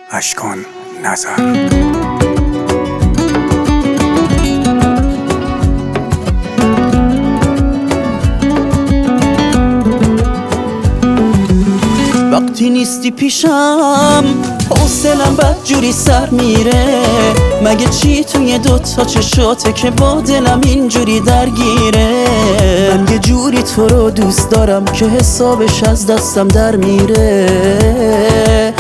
اشکان نظر. وقتی نیستی پیشم حوصلم بدجوری سر میره. مگه چی توی دوتا چشاته که با دلم اینجوری درگیره؟ من یه جوری تو رو دوست دارم که حسابش از دستم در میره.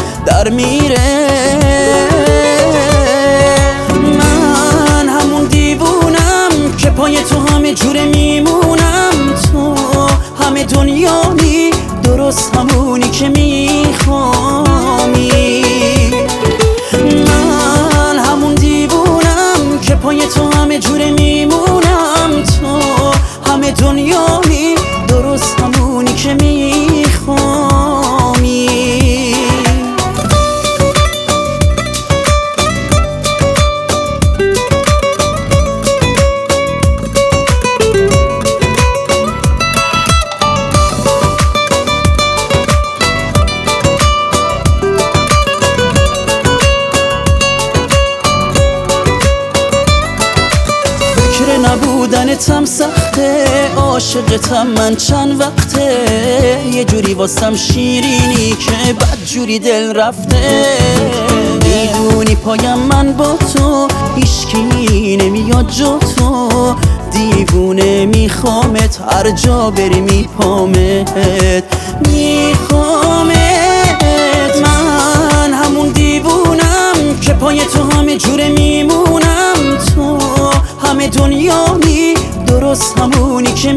من همون دیوونم که پای تو همه جوره میمونم. تو همه دنیایی، درست همونی که میخوامی. من همون دیوونم که پای تو همه جوره میمونم. تو همه دنیایی، درست همونی که میخوامی. نبودنتم سخته، عاشقتم من چند وقته. یه جوری واسم شیرینی که بد جوری دل رفته. میدونی پایم من با تو هیچکی نمیاد جا تو. دیوونه میخوامت، هر جا بری میپامت. من همون دیوونم که پای تو همه جوره میمونم. تو همه دنیایی، درست همونی که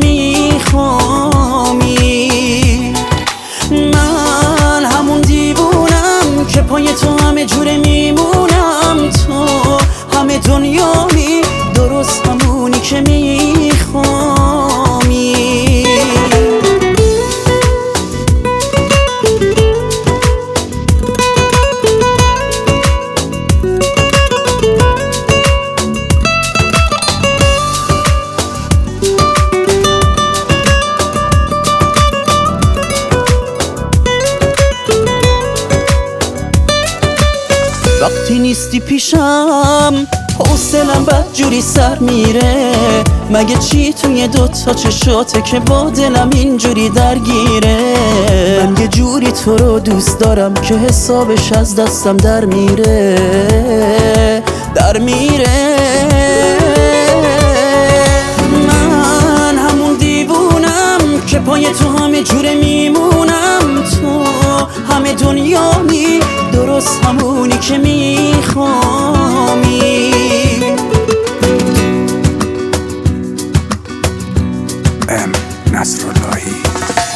میخوامی. من همون دیوونم که پای تو همه جوره میمونم. تو همه دنیایی، درست همونی که میخوامی. وقتی نیستی پیشم حوصلم بدجوری سر میره. مگه چی توی دوتا چشاته که با دلم اینجوری درگیره؟ من یه جوری تو رو دوست دارم که حسابش از دستم در میره. من همون دیوونم که پای تو همه جوره میمونم. تو همه دنیایی، درست همونی که میخوامی. نصراللهی